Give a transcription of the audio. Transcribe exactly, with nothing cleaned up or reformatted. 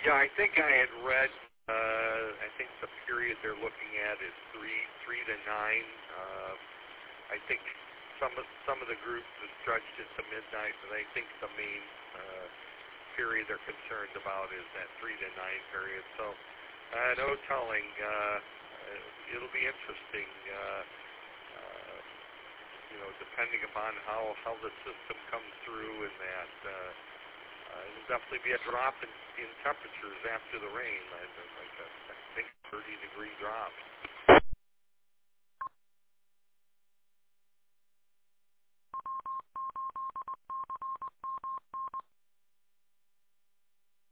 Yeah, I think I had read. Uh, I think the period they're looking at is three, three to nine. Uh, I think some of some of the groups have stretched into midnight, but I think the main uh, period they're concerned about is that three to nine period. So, uh, no telling. Uh, it'll be interesting. Uh, uh, you know, depending upon how how the system comes through, and that uh, uh, it'll definitely be a drop in, in temperatures after the rain, like a, like a I think thirty degree drop.